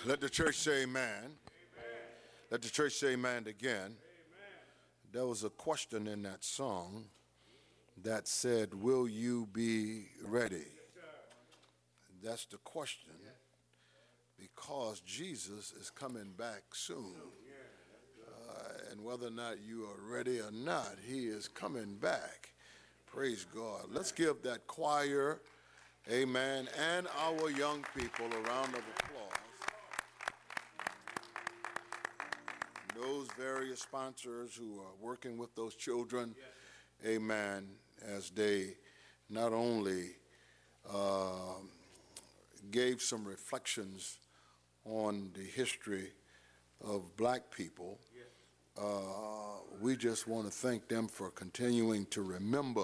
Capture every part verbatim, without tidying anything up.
Let the church say amen. Amen. Let the church say amen again. Amen. There was a question in that song that said, will you be ready? That's the question, because Jesus is coming back soon. Uh, and whether or not you are ready or not, he is coming back. Praise God. Let's give that choir, amen, and our young people a round of applause. Those various sponsors who are working with those children, amen, as they not only uh, gave some reflections on the history of black people, uh, we just want to thank them for continuing to remember,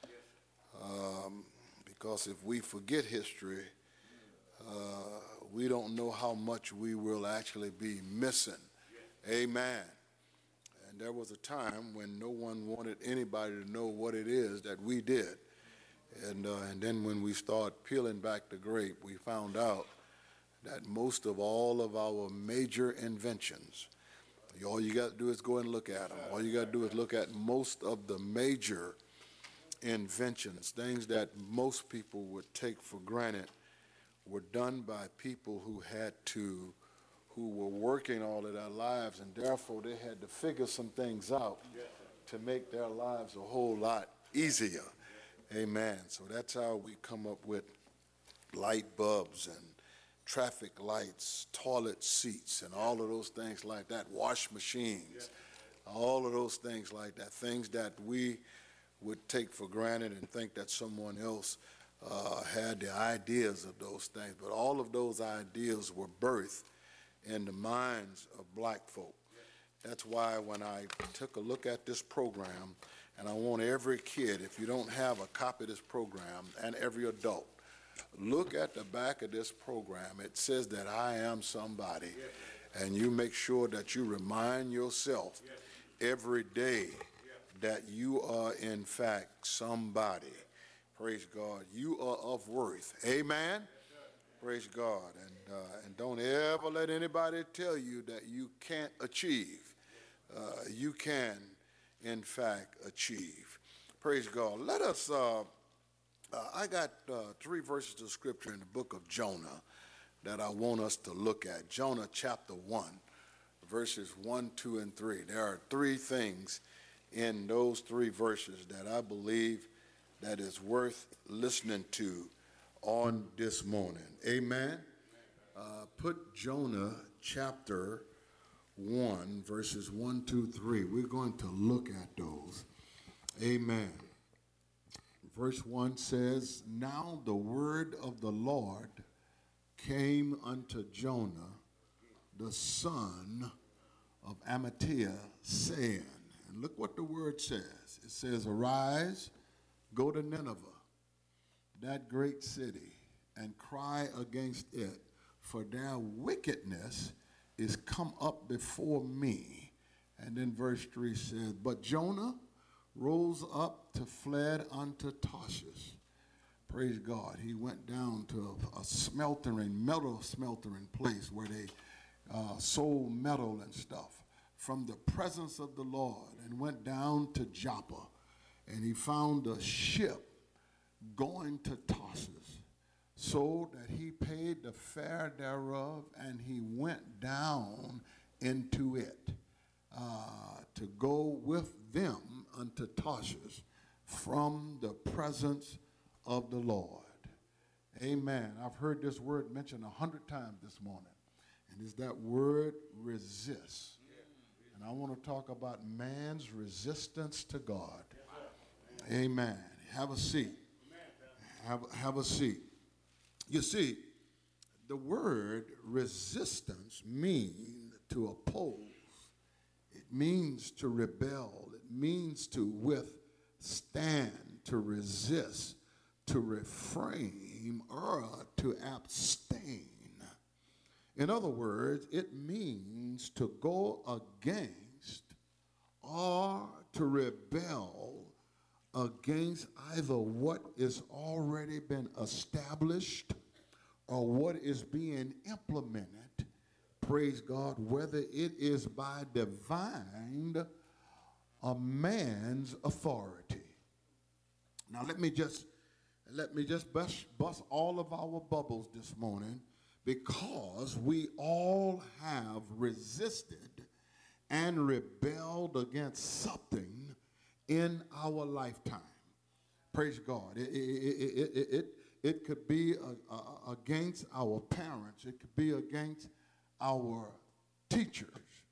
um, because if we forget history, uh, we don't know how much we will actually be missing. Amen. And there was a time when no one wanted anybody to know what it is that we did. And, uh, and then when we start peeling back the grape, we found out that most of all of our major inventions, all you got to do is go and look at them. All you got to do is look at most of the major inventions, things that most people would take for granted, were done by people who had to who were working all of their lives, and therefore they had to figure some things out to make their lives a whole lot easier. Amen. So that's how we come up with light bulbs and traffic lights, toilet seats, and all of those things like that, wash machines, all of those things like that, things that we would take for granted and think that someone else uh, had the ideas of those things. But all of those ideas were birthed in the minds of black folk. That's why when I took a look at this program, and I want every kid, if you don't have a copy of this program, and every adult, look at the back of this program. It says that I am somebody, and you make sure that you remind yourself every day that you are in fact somebody. Praise God. You are of worth. Amen. Praise God. And, uh, and don't ever let anybody tell you that you can't achieve. Uh, you can, in fact, achieve. Praise God. Let us, uh, uh, I got uh, three verses of scripture in the book of Jonah that I want us to look at. Jonah chapter one, verses one, two, and three. There are three things in those three verses that I believe that is worth listening to on this morning. Amen. Uh, put Jonah chapter one, verses one, two, three. We're going to look at those. Amen. Verse one says, now the word of the Lord came unto Jonah, the son of Amittai, saying, and look what the word says. It says, arise, go to Nineveh, that great city, and cry against it, for their wickedness is come up before me. And then verse three says, but Jonah rose up to fled unto Tarshish. Praise God. He went down to a, a smeltering, metal smeltering place where they uh, sold metal and stuff from the presence of the Lord, and went down to Joppa, and he found a ship going to Tarsus, so that he paid the fare thereof, and he went down into it uh, to go with them unto Tarsus from the presence of the Lord. Amen. I've heard this word mentioned a hundred times this morning, and it's that word resist. And I want to talk about man's resistance to God. Amen. Have a seat. Have, have a seat. You see, the word resistance means to oppose. It means to rebel. It means to withstand, to resist, to refrain, or to abstain. In other words, it means to go against or to rebel against either what is already been established or what is being implemented praise God, whether it is by divine or man's authority. Now let me just let me just bust, bust all of our bubbles this morning, because we all have resisted and rebelled against something in our lifetime. Praise God. It, it, it, it, it, it could be a, a, against our parents. It could be against our teachers.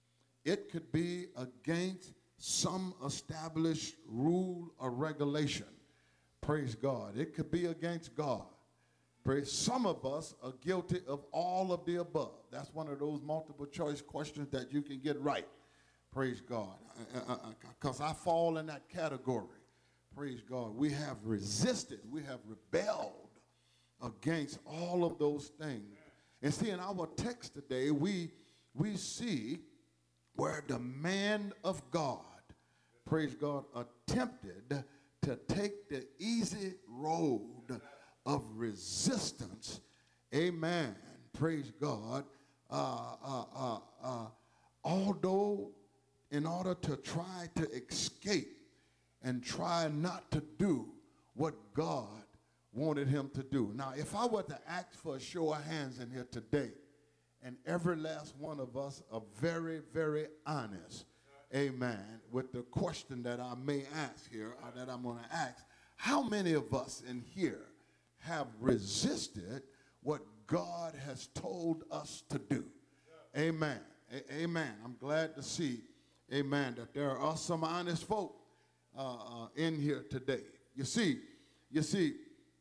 It could be against some established rule or regulation. Praise God. It could be against God. Praise. Some of us are guilty of all of the above. That's one of those multiple choice questions that you can get right. Praise God. Because uh, uh, uh, I fall in that category. Praise God. We have resisted. We have rebelled against all of those things. And see, in our text today, we, we see where the man of God, praise God, attempted to take the easy road of resistance. Amen. Praise God. Uh, uh, uh, uh, although in order to try to escape and try not to do what God wanted him to do. Now, if I were to ask for a show of hands in here today, and every last one of us are very, very honest, amen, with the question that I may ask here, or that I'm going to ask, how many of us in here have resisted what God has told us to do? Amen. A- amen. I'm glad to see, amen, that there are some honest folk uh, uh, in here today. You see, you see,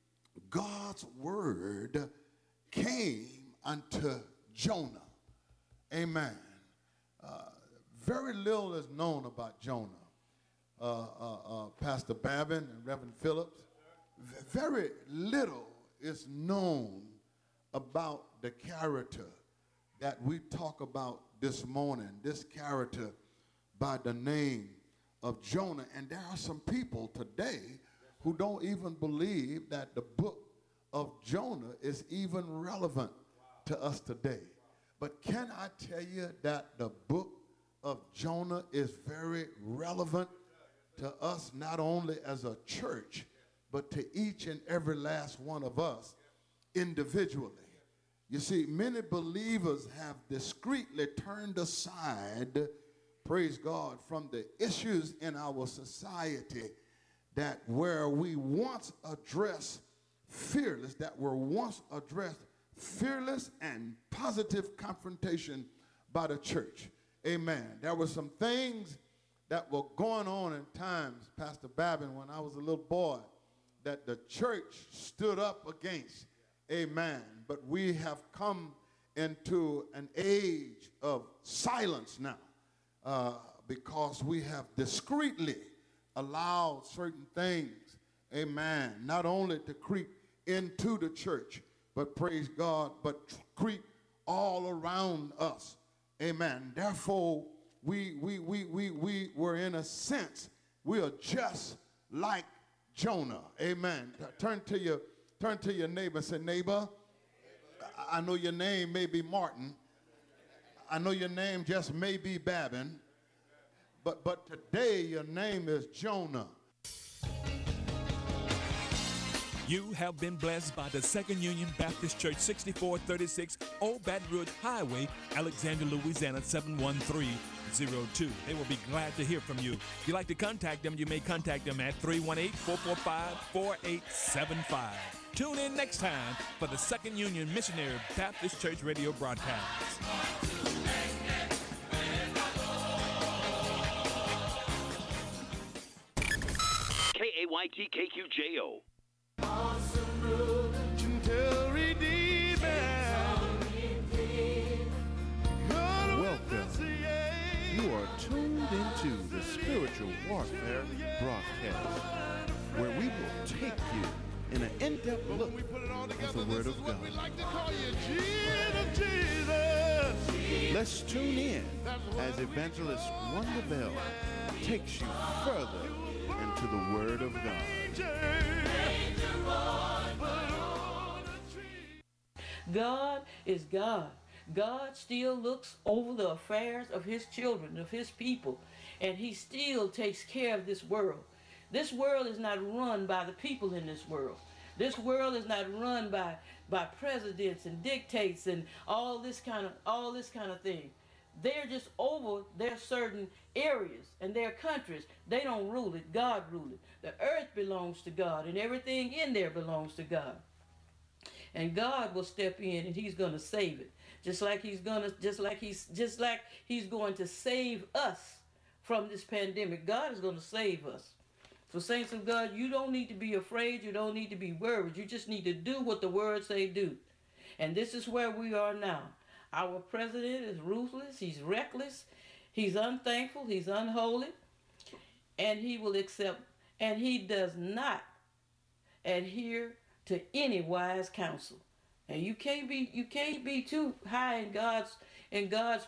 God's word came unto Jonah. Amen. Uh, very little is known about Jonah. Uh, uh, uh, Pastor Babin and Reverend Phillips, v- very little is known about the character that we talk about this morning, this character by the name of Jonah. And there are some people today who don't even believe that the book of Jonah is even relevant to us today. But can I tell you that the book of Jonah is very relevant to us, not only as a church, but to each and every last one of us individually. You see, many believers have discreetly turned aside, praise God, from the issues in our society that where we once addressed fearless, that were once addressed fearless and positive confrontation by the church. Amen. There were some things that were going on in times, Pastor Babin, when I was a little boy, that the church stood up against. Amen. But we have come into an age of silence now uh, because we have discreetly allowed certain things, amen, not only to creep into the church, but praise God, but creep all around us. Amen. Therefore, we, we, we, we, we were in a sense, we are just like Jonah. Amen. Turn to your, turn to your neighbor and say, neighbor, I know your name may be Martin. I know your name just may be Babin. But, but today your name is Jonah. You have been blessed by the Second Union Baptist Church, sixty-four thirty-six Old Baton Rouge Highway, Alexandria, Louisiana, seven one three zero two. They will be glad to hear from you. If you'd like to contact them, you may contact them at three one eight, four four five, four eight seven five. Tune in next time for the Second Union Missionary Baptist Church radio broadcast. K A Y T K Q J O. Welcome. You are tuned into the Spiritual Warfare broadcast, where we will take you in an in-depth look at the Word of God. Let's tune in as Evangelist Wanda Bell takes you further into the Word of God. God is God. God still looks over the affairs of his children, of his people, and he still takes care of this world. This world is not run by the people in this world. This world is not run by by presidents and dictates and all this kind of all this kind of thing. They're just over their certain areas and their countries. They don't rule it. God rules it. The earth belongs to God, and everything in there belongs to God. And God will step in, and he's going to save it. Just like he's going to just like he's just like he's going to save us from this pandemic. God is going to save us. So saints of God, you don't need to be afraid. You don't need to be worried. You just need to do what the word say do. And this is where we are now. Our president is ruthless. He's reckless. He's unthankful. He's unholy. And he will accept, and he does not adhere to any wise counsel. And you can't be you can't be too high in God's in God's